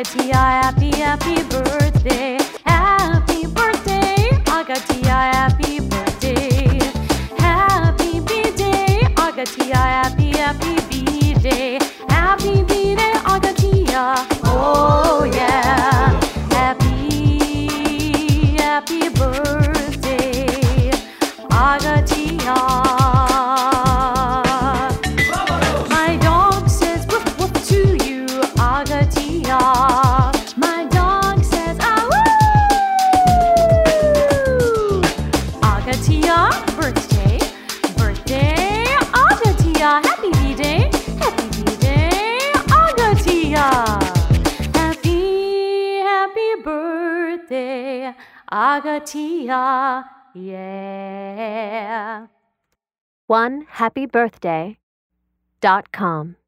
Agatia, happy, happy birthday. Happy birthday, Agatia, happy birthday. Happy B-Day, Agatia, happy, happy B-Day. Happy B-Day, Agatia, oh yeah. Happy, happy birthday, Agatia. My dog says woof woof to you, Agatia. My dog says ah woo. Agatia, birthday, birthday, Agatia. Happy B-Day, Agatia. Happy, happy birthday, Agatia. Yeah. OneHappyBirthday.com